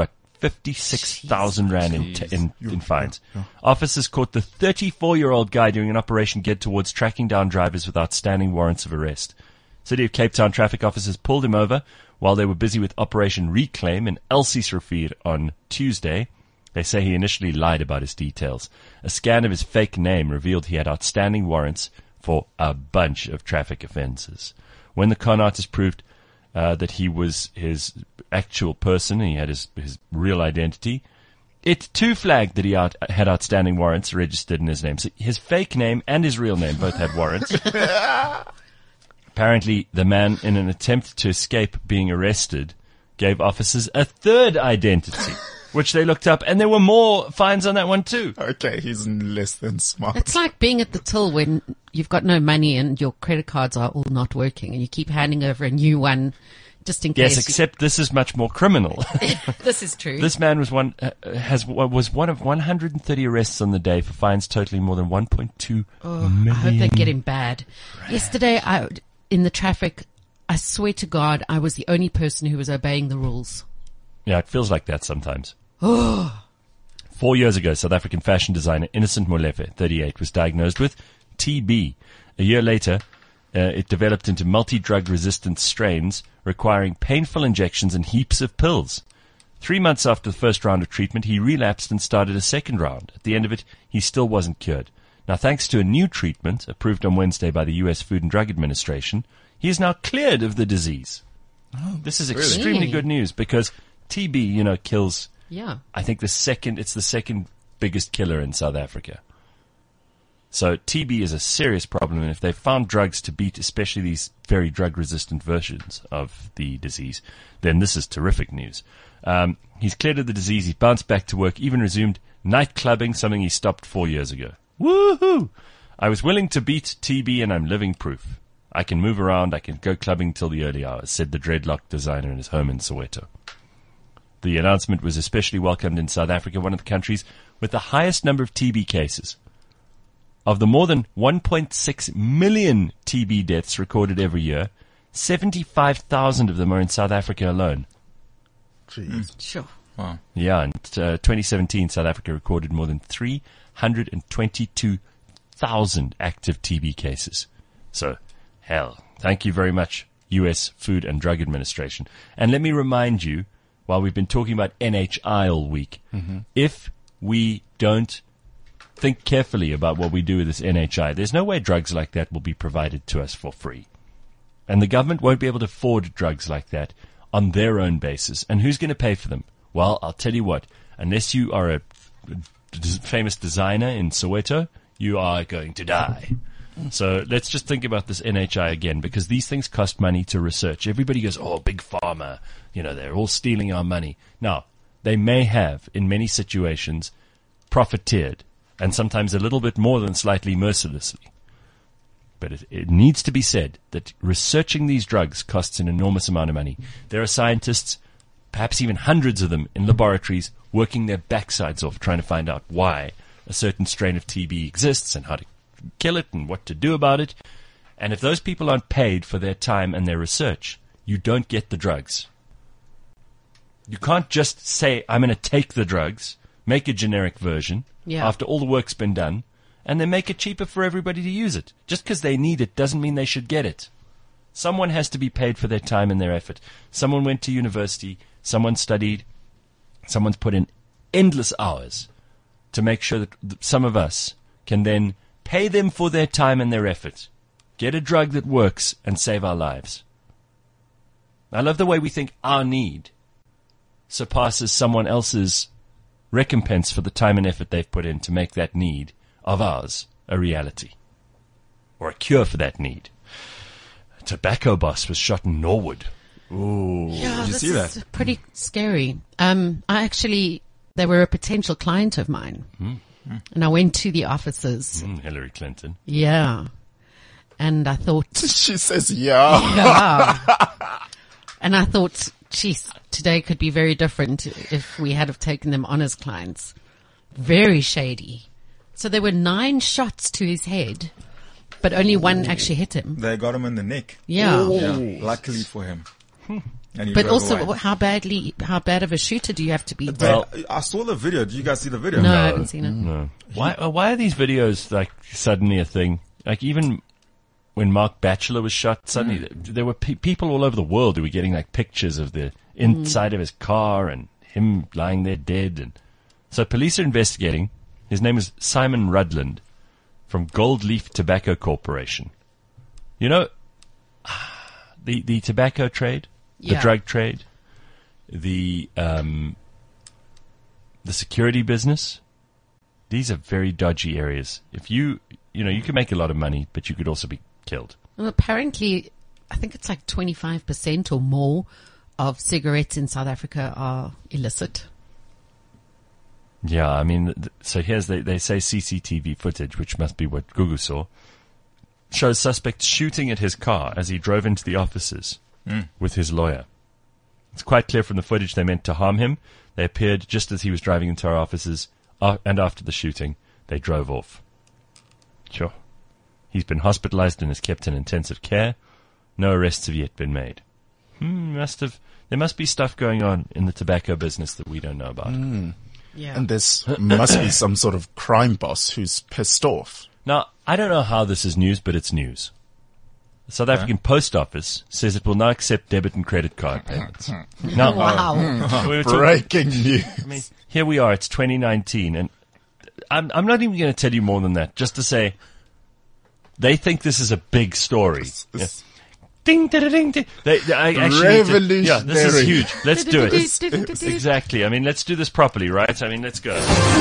fifty-six thousand rand in, t- in, in fines. Officers caught the thirty-four-year-old guy during an operation geared towards tracking down drivers with outstanding warrants of arrest. City of Cape Town traffic officers pulled him over while they were busy with Operation Reclaim in Elsie's on Tuesday. They say he initially lied about his details. A scan of his fake name revealed he had outstanding warrants for a bunch of traffic offences. When the con artist proved uh, that he was his actual person and he had his, his real identity, it too flagged that he out, had outstanding warrants registered in his name. So his fake name and his real name both had warrants. Apparently, the man, in an attempt to escape being arrested, gave officers a third identity, which they looked up, and there were more fines on that one too. Okay, he's less than smart. It's like being at the till when you've got no money and your credit cards are all not working and you keep handing over a new one just in case. Yes, except this is much more criminal. This is true. This man was one uh, has was one of one hundred thirty arrests on the day for fines totaling more than one point two oh, million. I hope they get him bad. Yesterday, I, in the traffic, I swear to God, I was the only person who was obeying the rules. Yeah, it feels like that sometimes. Four years ago, South African fashion designer Innocent Molefe, thirty-eight, was diagnosed with T B. A year later, uh, it developed into multi-drug resistant strains requiring painful injections and heaps of pills. Three months after the first round of treatment, he relapsed and started a second round. At the end of it, he still wasn't cured. Now, thanks to a new treatment approved on Wednesday by the U S Food and Drug Administration, he is now cleared of the disease. Oh, this is extremely really? good news because T B, you know, kills... Yeah. I think the second, it's the second biggest killer in South Africa. So T B is a serious problem, and if they found drugs to beat especially these very drug-resistant versions of the disease, then this is terrific news. Um, he's cleared of the disease, he's bounced back to work, even resumed night clubbing, something he stopped four years ago. Woohoo! I was willing to beat T B, and I'm living proof. I can move around, I can go clubbing till the early hours, said the dreadlock designer in his home in Soweto. The announcement was especially welcomed in South Africa, one of the countries with the highest number of T B cases. Of the more than one point six million T B deaths recorded every year, seventy-five thousand of them are in South Africa alone. Jeez. Sure. Wow. Yeah, in uh, twenty seventeen, South Africa recorded more than three hundred twenty-two thousand active T B cases. So, hell, thank you very much, U S Food and Drug Administration. And let me remind you, while we've been talking about N H I all week, mm-hmm. if we don't think carefully about what we do with this N H I, there's no way drugs like that will be provided to us for free. And the government won't be able to afford drugs like that on their own basis. And who's going to pay for them? Well, I'll tell you what, unless you are a famous designer in Soweto, you are going to die. So let's just think about this N H I again, because these things cost money to research. Everybody goes, oh, big pharma, you know, they're all stealing our money. Now, they may have, in many situations, profiteered, and sometimes a little bit more than slightly mercilessly. But it, it needs to be said that researching these drugs costs an enormous amount of money. There are scientists, perhaps even hundreds of them, in laboratories working their backsides off trying to find out why a certain strain of T B exists and how to kill it and what to do about it. And if those people aren't paid for their time and their research, you don't get the drugs. You can't just say, I'm going to take the drugs, make a generic version, yeah. after all the work's been done, and then make it cheaper for everybody to use it. Just because they need it doesn't mean they should get it. Someone has to be paid for their time and their effort. Someone went to university, someone studied, someone's put in endless hours to make sure that some of us can then pay them for their time and their effort, get a drug that works, and save our lives. I love the way we think our need surpasses someone else's recompense for the time and effort they've put in to make that need of ours a reality, or a cure for that need. A tobacco boss was shot in Norwood. Ooh, yeah, did you this see is that? Pretty scary. Um, I actually, they were a potential client of mine, mm. and I went to the offices. Mm, Hillary Clinton. Yeah, and I thought she says, "Yeah, yeah," and I thought, geez, today could be very different if we had have taken them on as clients. Very shady. So there were nine shots to his head, but only one actually hit him. They got him in the neck. Yeah. Yeah, luckily for him. And he But drove also, away. how badly, how bad of a shooter do you have to be? Well, I saw the video. Did you guys see the video? No, I haven't seen it. No. Why? uh, Why are these videos like suddenly a thing? Like even when Mark Batchelor was shot, suddenly th- there were pe- people all over the world who were getting like pictures of the inside of his car and him lying there dead. And so police are investigating. His name is Simon Rudland from Gold Leaf Tobacco Corporation. You know, the the tobacco trade, the Yeah. drug trade, the um, the security business. These are very dodgy areas. If you, you know, you can make a lot of money, but you could also be killed. Well, apparently, I think it's like twenty-five percent or more of cigarettes in South Africa are illicit. Yeah, I mean, th- so here's, they, they say C C T V footage, which must be what Gugu saw, shows suspects shooting at his car as he drove into the offices with his lawyer. It's quite clear from the footage they meant to harm him. They appeared just as he was driving into our offices, uh, and after the shooting, they drove off. Sure. He's been hospitalized and is kept in intensive care. No arrests have yet been made. Hmm, must have, there must be stuff going on in the tobacco business that we don't know about. Yeah. And this must be some sort of crime boss who's pissed off. Now, I don't know how this is news, but it's news. The South African Post Office says it will not accept debit and credit card payments. Now, Wow. we were talking- Breaking news. I mean, here we are, it's twenty nineteen, and I'm, I'm not even going to tell you more than that, just to say they think this is a big story. Yeah. Ding, ding, ding, ding. They, they, I actually need to- yeah, this is Revolutionary. huge. Let's do it. Exactly. I mean, let's do this properly, right? I mean, let's go.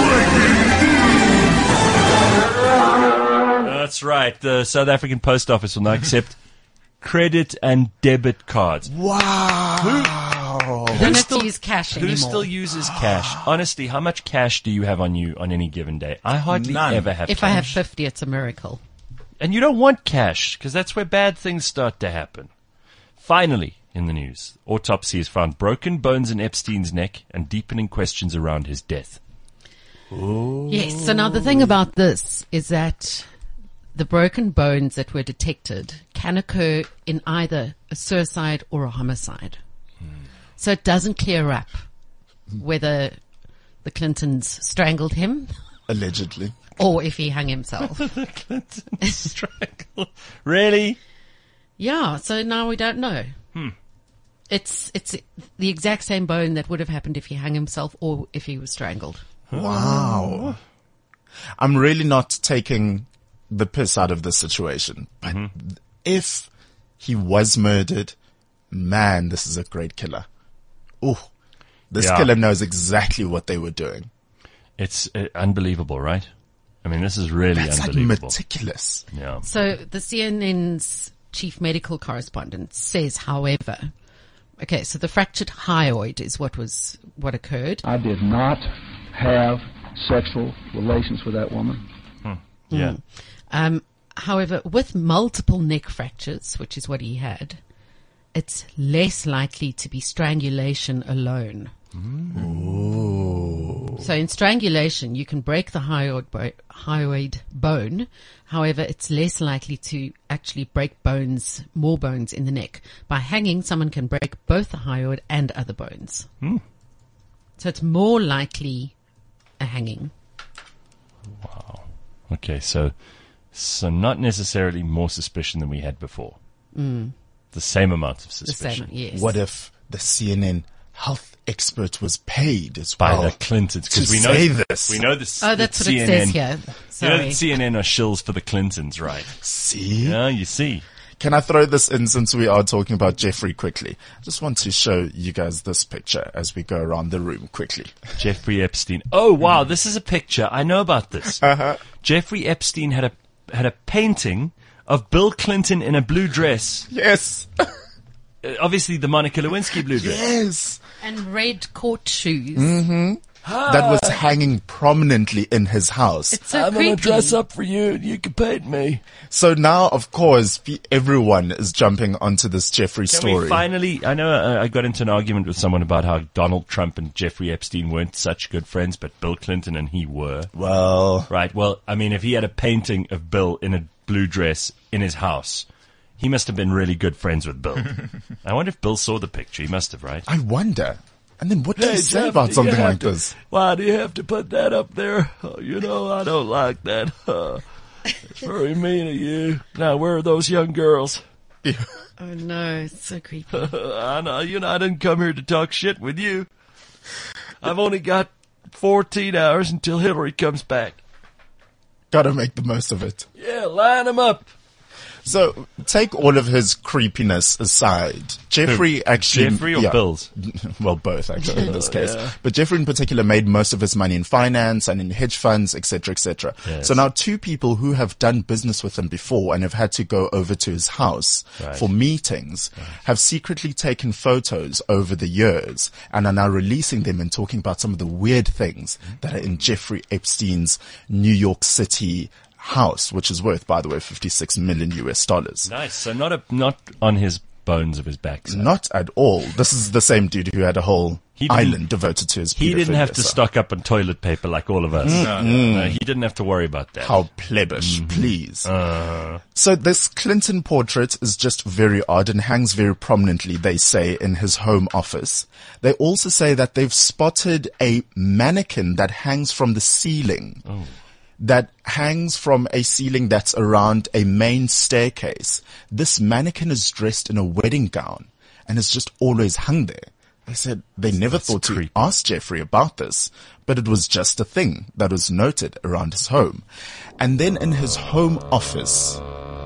That's right. The South African Post Office will not accept credit and debit cards. Wow. You don't have to use cash Who anymore. still uses cash? Honestly, how much cash do you have on you on any given day? I hardly None. ever have if cash. I have fifty, it's a miracle. And you don't want cash, because that's where bad things start to happen. Finally, in the news, autopsy has found broken bones in Epstein's neck and deepening questions around his death. Yes. So now the thing about this is that the broken bones that were detected can occur in either a suicide or a homicide. So it doesn't clear up whether the Clintons strangled him Allegedly. or if he hung himself. Strangle. Really? Yeah. So now we don't know. It's it's the exact same bone that would have happened if he hung himself or if he was strangled. Wow. I'm really not taking the piss out of this situation, but if he was murdered, man, this is a great killer. Ooh, this Yeah. killer knows exactly what they were doing. It's uh, unbelievable, right? I mean, this is really That's like unbelievable. meticulous. Yeah. So the C N N's chief medical correspondent says, however, okay, so the fractured hyoid is what was what occurred. I did not have sexual relations with that woman. Yeah. Um, however, with multiple neck fractures, which is what he had, it's less likely to be strangulation alone. So in strangulation, you can break the hyoid, bo- hyoid bone. However, it's less likely to actually break bones, more bones in the neck. By hanging, someone can break both the hyoid and other bones. So it's more likely a hanging. Okay, so so not necessarily more suspicion than we had before. The same amount of The suspicion. same, yes. What if the C N N health expert was paid as By well? the Clintons, because to we know say this. We know this. Oh, that's that what it C N N says here. You know Sorry. that C N N are shills for the Clintons, right? See? Yeah, you see. Can I throw this in since we are talking about Jeffrey quickly? I just want to show you guys this picture as we go around the room quickly. Jeffrey Epstein. Oh wow, this is a picture. I know about this. Uh-huh. Jeffrey Epstein had a had a painting of Bill Clinton in a blue dress. Yes. Uh, obviously, the Monica Lewinsky blue dress. Yes. And red court shoes. Mm-hmm. That was hanging prominently in his house. It's so I'm creepy. gonna dress up for you and you can paint me. So now, of course, pe- everyone is jumping onto this Jeffrey Can story. we finally? I know uh, I got into an argument with someone about how Donald Trump and Jeffrey Epstein weren't such good friends, but Bill Clinton and he were. well, Right. Well, I mean, if he had a painting of Bill in a blue dress in his house, He must have been really good friends with Bill. I wonder if Bill saw the picture. He must have, right? I wonder. And then what do Hey, you say Jeff, about you something have like to- this? Why do you have to put that up there? Oh, you know, I don't like that. Uh, it's very mean of you. Now, where are those young girls? Oh no, it's so creepy. I know, you know, I didn't come here to talk shit with you. I've only got fourteen hours until Hillary comes back. Gotta make the most of it. Yeah, line them up. So take all of his creepiness aside. Jeffrey actually, Jeffrey or yeah. Bill's? Well, both actually in this case. yeah. But Jeffrey in particular made most of his money in finance and in hedge funds, et cetera, et cetera. Yes. So now two people who have done business with him before and have had to go over to his house Right. for meetings have secretly taken photos over the years and are now releasing them and talking about some of the weird things that are in Jeffrey Epstein's New York City house, which is worth, by the way, fifty-six million U S dollars. Nice. So not a, not on his bones of his backside. Not at all. This is the same dude who had a whole He didn't- island devoted to his He didn't pedophilia, have to so- stock up on toilet paper like all of us. No, no, he didn't have to worry about that. How plebbish, please. Uh, So this Clinton portrait is just very odd and hangs very prominently, they say, in his home office. They also say that they've spotted a mannequin that hangs from the ceiling. That hangs from a ceiling that's around a main staircase. This mannequin is dressed in a wedding gown and has just always hung there. They said they never That's thought to creepy. ask Jeffrey about this, but it was just a thing that was noted around his home. And then in his home office,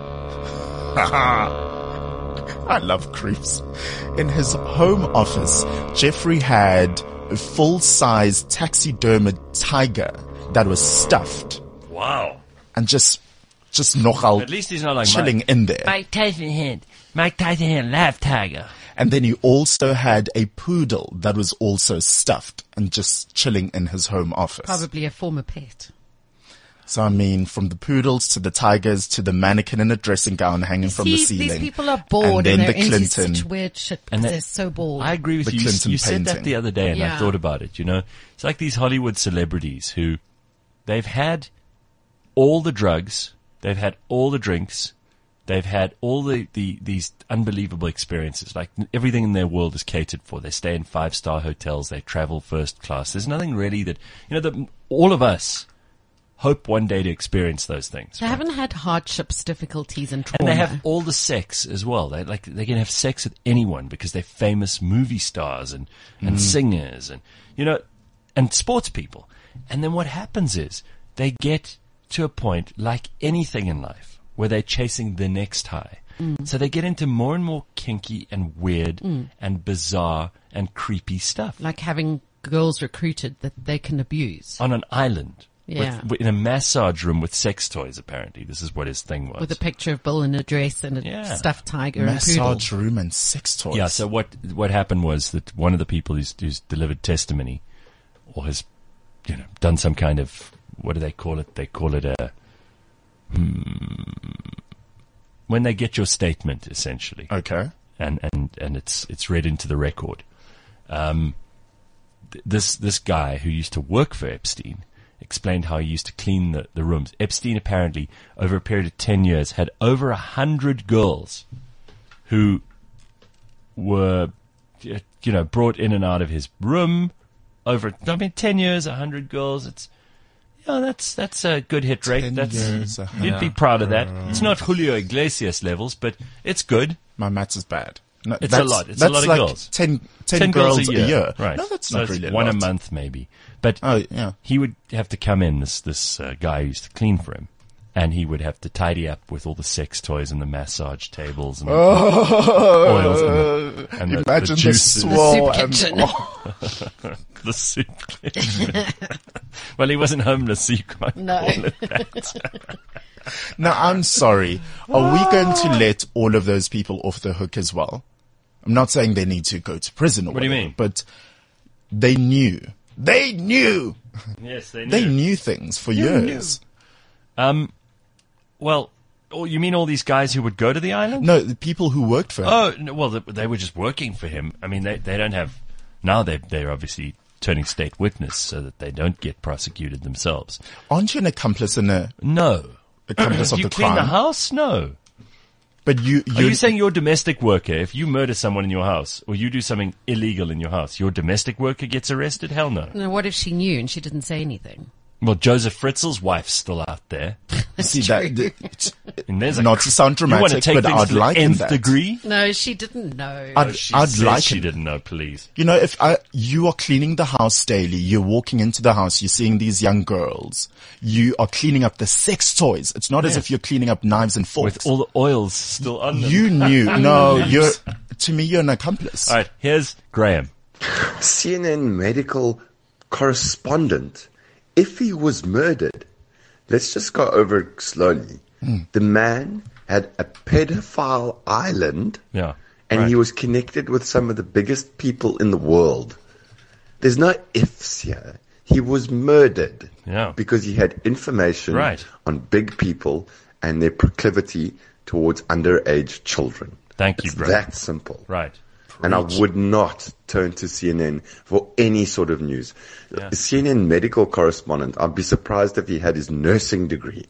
I love creeps. In his home office, Jeffrey had a full-size taxidermed tiger that was stuffed wow. and just, just nogal At least he's not like chilling Mike. in there. Mike Tyson hand. Mike Tyson hand, laugh tiger. And then he also had a poodle that was also stuffed and just chilling in his home office. Probably a former pet. So I mean, from the poodles to the tigers to the mannequin in a dressing gown hanging from the See, ceiling. these people are bored and and, then they're the into Clinton. such weird shit And because that- they're so bored. I agree with The you. You, Clinton you said that painting. the other day, and I Yeah. thought about it. You know, it's like these Hollywood celebrities who they've had all the drugs, they've had all the drinks, they've had all the, the these unbelievable experiences. Like everything in their world is catered for. They stay in five star hotels, they travel first class. There's nothing really that you know. That all of us hope one day to experience those things. They right? haven't had hardships, difficulties, and trauma. And they have all the sex as well. They like they can have sex with anyone because they're famous movie stars and, and singers and you know and sports people. And then what happens is they get to a point like anything in life where they're chasing the next high. So they get into more and more kinky and weird and bizarre and creepy stuff like having girls recruited that they can abuse on an island. Yeah. With, in a massage room with sex toys, apparently. This is what his thing was. with a picture of Bill in a dress and a Yeah. stuffed tiger and poodle. Massage room and sex toys. Yeah, so what what happened was that one of the people who's, who's delivered testimony or has, you know, done some kind of, what do they call it? They call it a, hmm, when they get your statement, essentially, Okay. and, and, and it's it's read into the record. Um, th- this this guy who used to work for Epstein explained how he used to clean the, the rooms. Epstein apparently, over a period of ten years, had over a hundred girls who were, you know, brought in and out of his room. Over, I mean, ten years, a hundred girls. It's, you know, that's that's a good hit rate. ten That's years, a you'd be hundred proud of that. It's not Julio Iglesias levels, but it's good. My maths is bad. No, It's a that's- lot. It's a that's lot of like girls. Ten, ten, Ten girls, girls a year, right? No, that's So not it's really a one lot. a month, maybe. But Oh, yeah. he would have to come in, this this uh, guy who used to clean for him, and he would have to tidy up with all the sex toys and the massage tables and the oils and the, and the, Oh, Imagine the the, juices, swirl soup and kitchen. oh, the soup kitchen. Well, he wasn't homeless, so you can't No. call it that. Now, I'm sorry. Are we going to let all of those people off the hook as well? I'm not saying they need to go to prison or What do you whatever, mean? but they knew. They knew. Yes, they knew. They knew things for years. Um, well, oh, you mean all these guys who would go to the island? No, the people who worked for him. Oh, no, well, they, they were just working for him. I mean, they they don't have now. They they're obviously turning state witness so that they don't get prosecuted themselves. Aren't you an accomplice in a No, accomplice of you the clean crime? the house? No, But you, Are you saying your domestic worker, if you murder someone in your house or you do something illegal in your house, your domestic worker gets arrested? Hell no. No, what if she knew and she didn't say anything? Well, Joseph Fritzl's wife's still out there. see that? th- And there's a Not to sound you want to dramatic, take but things I'd to the like nth that. degree? No, she didn't know. I'd, She I'd says like she it. didn't know, please. You know, if I, you are cleaning the house daily, you're walking into the house, you're seeing these young girls, you are cleaning up the sex toys. It's not as if you're cleaning up knives and forks. With all the oils still on them. you knew. No, you're, to me, you're an accomplice. All right, here's Graham. C N N medical correspondent, if he was murdered, let's just go over it slowly. Mm. The man had a pedophile island, Yeah. and right. he was connected with some of the biggest people in the world. There's no ifs here. He was murdered Yeah. because he had information Right. on big people and their proclivity towards underage children. Thank you, It's Graham. that simple. Right. And I would not turn to C N N for any sort of news. Yeah. C N N medical correspondent, I'd be surprised if he had his nursing degree.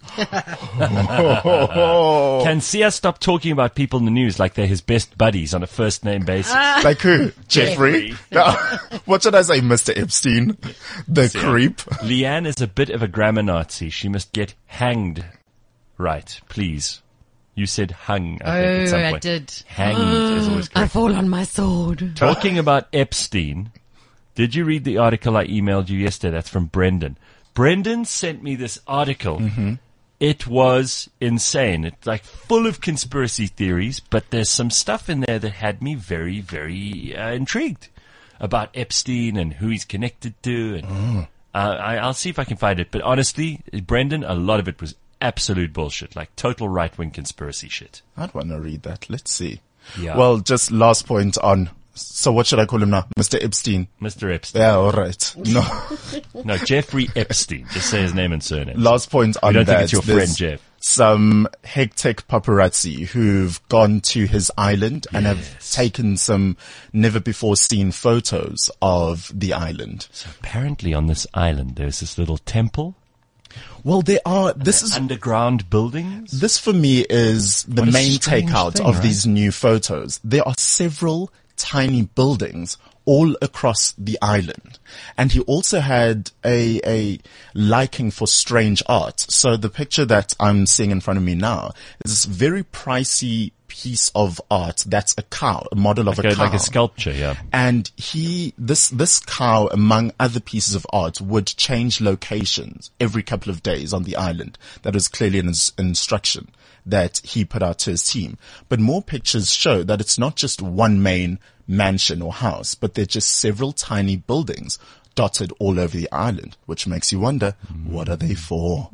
Can Sia stop talking about people in the news like they're his best buddies on a first name basis? Like who? Jeffrey? No. What should I say, Mister Epstein? The Sia. creep? Leanne is a bit of a grammar Nazi. She must get hanged. Right, please. You said hung, I think, at some Oh, I point. did. Hanged is always I correct. fall on my sword. Talking about Epstein, did you read the article I emailed you yesterday? That's from Brendan. Brendan sent me this article. It was insane. It's like full of conspiracy theories, but there's some stuff in there that had me very, very uh, intrigued about Epstein and who he's connected to. And uh, I, I'll see if I can find it. But honestly, Brendan, a lot of it was absolute bullshit, like total right-wing conspiracy shit. I'd want to read that. Let's see. Yeah. Well, just last point on, so what should I call him now? Mister Epstein. Mister Epstein. Yeah, alright. No. No, Jeffrey Epstein. Just say his name and surname. Last point on We don't that. think it's your friend, There's Jeff. Some hectic paparazzi who've gone to his island and have taken some never before seen photos of the island. Apparently on this island there's this little temple, Well, there are, this is, underground buildings. this for me is the What a main strange takeout thing, of right? these new photos. There are several tiny buildings all across the island. And he also had a, a liking for strange art. So the picture that I'm seeing in front of me now is this very pricey piece of art that's a cow, a model of Like a a, cow. like a sculpture, yeah. And he, this, this cow, among other pieces of art, would change locations every couple of days on the island. That was clearly an ins- instruction that he put out to his team. But more pictures show that it's not just one main mansion or house, but they're just several tiny buildings dotted all over the island, which makes you wonder, what are they for?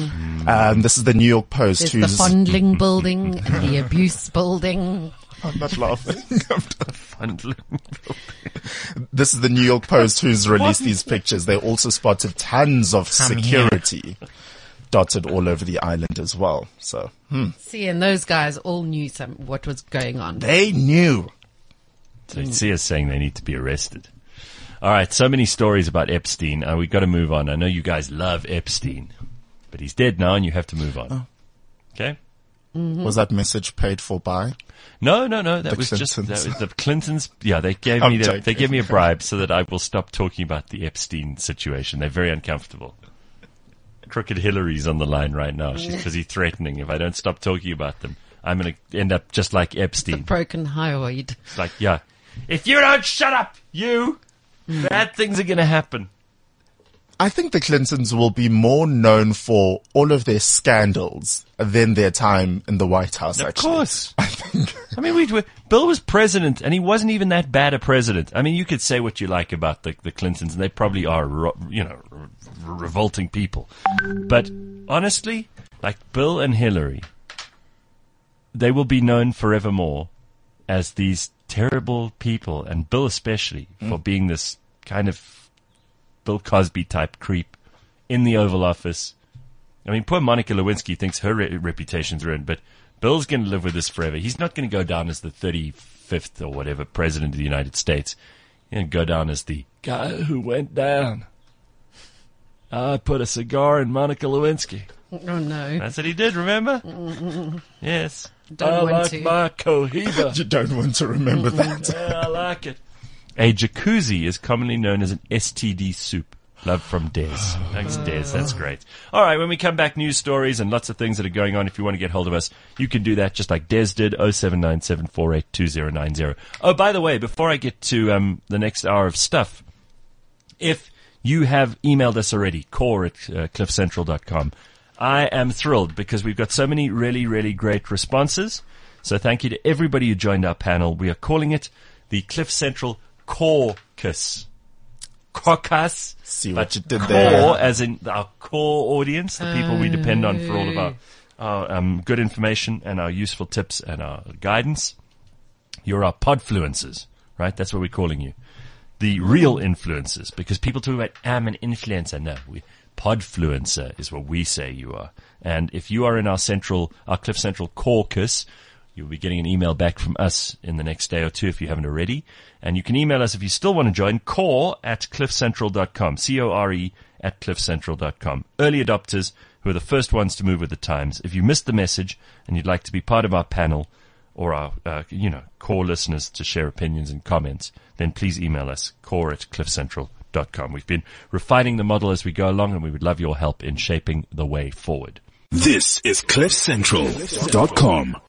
Um, this is the New York Post, There's the who's fondling building and the abuse building. I'm not laughing. Fondling. This is the New York Post who's released these pictures. They also spotted tons of security dotted all over the island as well. So, hmm. See, and those guys all knew some what was going on. They knew. So you see us saying they need to be arrested. All right, so many stories about Epstein. Uh, we've got to move on. I know you guys love Epstein, but he's dead now and you have to move on. Okay? Was that message paid for by? No, no, no. That The was just that Clintons. was the Clintons. Yeah, they gave I'm me the, joking. they gave me a bribe so that I will stop talking about the Epstein situation. They're very uncomfortable. Crooked Hillary's on the line right now. She's busy threatening if I don't stop talking about them, I'm going to end up just like The Epstein. broken hyoid. It's like, yeah, if you don't shut up, you, bad things are going to happen. I think the Clintons will be more known for all of their scandals than their time in the White House, Of actually. course. I think. I mean, we, we, Bill was president, and he wasn't even that bad a president. I mean, you could say what you like about the, the Clintons, and they probably are, ro- you know, re- revolting people. But honestly, like Bill and Hillary, they will be known forevermore as these terrible people, and Bill especially, for being this kind of Bill Cosby type creep in the Oval Office. I mean, poor Monica Lewinsky thinks her re- reputation's ruined, but Bill's going to live with this forever. He's not going to go down as the thirty-fifth or whatever president of the United States. He's going to go down as the Guy who went down. I put a cigar in Monica Lewinsky. Oh no. That's what he did, remember? Yes. Don't I want like to. my Cohiba. You don't want to remember that. Yeah, I like it. A jacuzzi is commonly known as an S T D soup. Love from Des. Thanks, Des. That's great. All right, when we come back, news stories and lots of things that are going on. If you want to get hold of us, you can do that just like Des did, oh seven nine seven four eight two oh nine oh. Oh, by the way, before I get to um, the next hour of stuff, if you have emailed us already, core at uh, cliff central dot com, I am thrilled because we've got so many really, really great responses. So thank you to everybody who joined our panel. We are calling it the Cliff Central Caucus. Caucus. See but what you did core, there. as in our core audience, the people we depend on for all of our, our um, good information and our useful tips and our guidance. You're our podfluencers, right? That's what we're calling you. The real influencers, because people talk about, I'm an influencer. No, we, podfluencer is what we say you are. And if you are in our central, our Cliff Central caucus, you'll be getting an email back from us in the next day or two if you haven't already. And you can email us if you still want to join, core at cliff central dot com, C O R E at cliff central dot com. Early adopters who are the first ones to move with the times. If you missed the message and you'd like to be part of our panel or our, uh, you know, core listeners to share opinions and comments, then please email us, core at cliff central dot com. We've been refining the model as we go along, and we would love your help in shaping the way forward. This is cliff central dot com.